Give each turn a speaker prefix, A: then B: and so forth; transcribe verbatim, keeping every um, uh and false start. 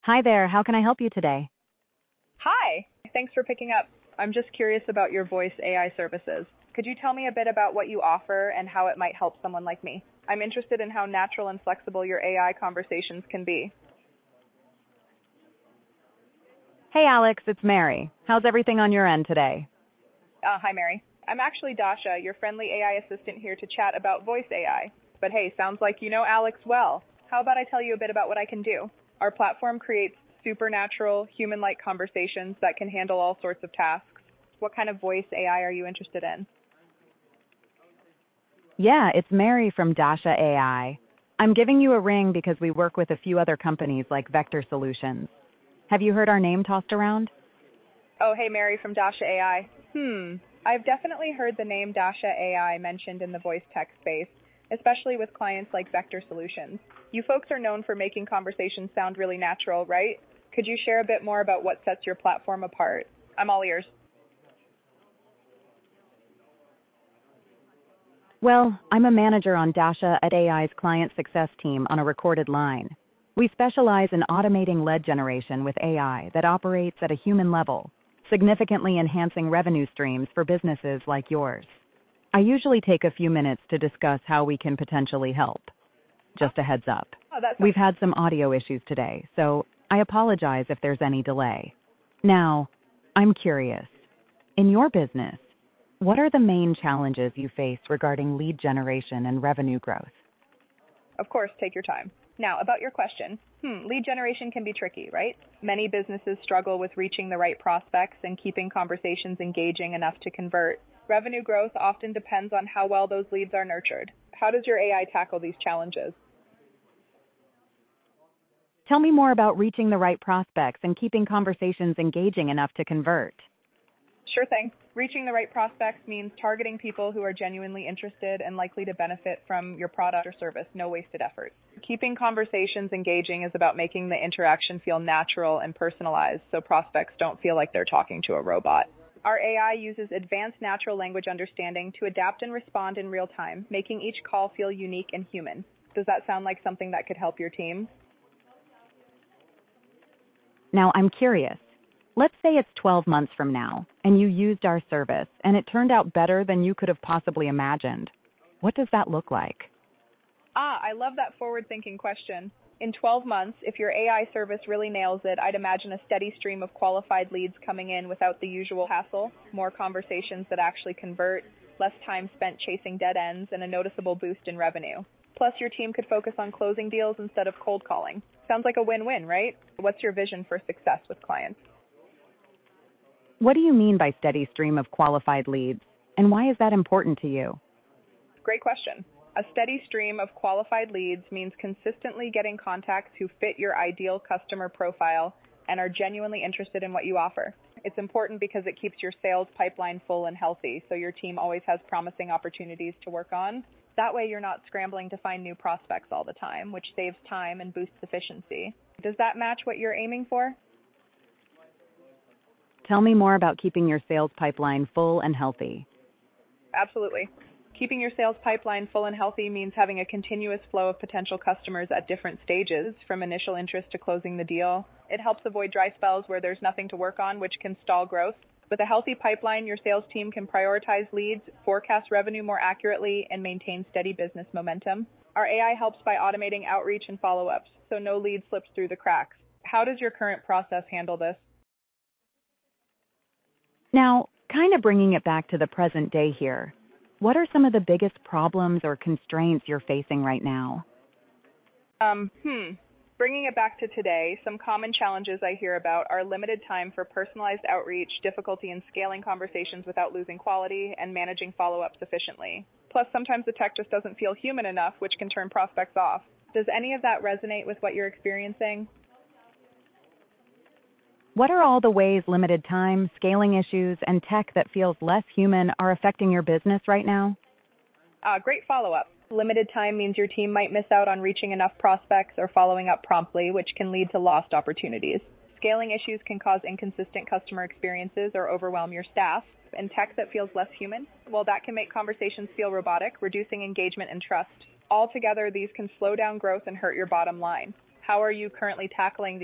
A: Hi there, how can I help you today?
B: Hi. Thanks for picking up. I'm just curious about your voice A I services. Could you tell me a bit about what you offer and how it might help someone like me? I'm interested in how natural and flexible your A I conversations can be.
A: Hey Alex, it's Mary. How's everything on your end today?
B: Uh, hi, Mary. I'm actually Dasha, your friendly A I assistant here to chat about voice A I. But hey, sounds like you know Alex well. How about I tell you a bit about what I can do? Our platform creates supernatural, human-like conversations that can handle all sorts of tasks. What kind of voice A I are you interested in?
A: Yeah, it's Mary from Dasha A I. I'm giving you a ring because we work with a few other companies like Vector Solutions. Have you heard our name tossed around?
B: Oh, hey, Mary from Dasha A I. Hmm. I've definitely heard the name Dasha A I mentioned in the voice tech space, especially with clients like Vector Solutions. You folks are known for making conversations sound really natural, right? Could you share a bit more about what sets your platform apart? I'm all ears.
A: Well, I'm a manager on Dasha at A I's client success team on a recorded line. We specialize in automating lead generation with A I that operates at a human level, significantly enhancing revenue streams for businesses like yours. I usually take a few minutes to discuss how we can potentially help. Just a heads up.
B: Oh, that's
A: We've had some audio issues today, so I apologize if there's any delay. Now, I'm curious. In your business, what are the main challenges you face regarding lead generation and revenue growth?
B: Of course, take your time. Now, about your question. Hmm, lead generation can be tricky, right? Many businesses struggle with reaching the right prospects and keeping conversations engaging enough to convert. Revenue growth often depends on how well those leads are nurtured. How does your A I tackle these challenges?
A: Tell me more about reaching the right prospects and keeping conversations engaging enough to convert.
B: Sure thing. Reaching the right prospects means targeting people who are genuinely interested and likely to benefit from your product or service, no wasted effort. Keeping conversations engaging is about making the interaction feel natural and personalized so prospects don't feel like they're talking to a robot. Our A I uses advanced natural language understanding to adapt and respond in real time, making each call feel unique and human. Does that sound like something that could help your team?
A: Now, I'm curious. Let's say it's twelve months from now, and you used our service, and it turned out better than you could have possibly imagined. What does that look like?
B: Ah, I love that forward-thinking question. In twelve months, if your A I service really nails it, I'd imagine a steady stream of qualified leads coming in without the usual hassle, more conversations that actually convert, less time spent chasing dead ends, and a noticeable boost in revenue. Plus, your team could focus on closing deals instead of cold calling. Sounds like a win-win, right? What's your vision for success with clients?
A: What do you mean by steady stream of qualified leads, and why is that important to you?
B: Great question. A steady stream of qualified leads means consistently getting contacts who fit your ideal customer profile and are genuinely interested in what you offer. It's important because it keeps your sales pipeline full and healthy, so your team always has promising opportunities to work on. That way you're not scrambling to find new prospects all the time, which saves time and boosts efficiency. Does that match what you're aiming for?
A: Tell me more about keeping your sales pipeline full and healthy.
B: Absolutely. Keeping your sales pipeline full and healthy means having a continuous flow of potential customers at different stages, from initial interest to closing the deal. It helps avoid dry spells where there's nothing to work on, which can stall growth. With a healthy pipeline, your sales team can prioritize leads, forecast revenue more accurately, and maintain steady business momentum. Our A I helps by automating outreach and follow-ups, so no lead slips through the cracks. How does your current process handle this?
A: Now, kind of bringing it back to the present day here, what are some of the biggest problems or constraints you're facing right now?
B: Um, hmm. Bringing it back to today, some common challenges I hear about are limited time for personalized outreach, difficulty in scaling conversations without losing quality, and managing follow-ups efficiently. Plus, sometimes the tech just doesn't feel human enough, which can turn prospects off. Does any of that resonate with what you're experiencing?
A: What are all the ways limited time, scaling issues, and tech that feels less human are affecting your business right now?
B: Uh, great follow-up. Limited time means your team might miss out on reaching enough prospects or following up promptly, which can lead to lost opportunities. Scaling issues can cause inconsistent customer experiences or overwhelm your staff. And tech that feels less human, well, that can make conversations feel robotic, reducing engagement and trust. Altogether, these can slow down growth and hurt your bottom line. How are you currently tackling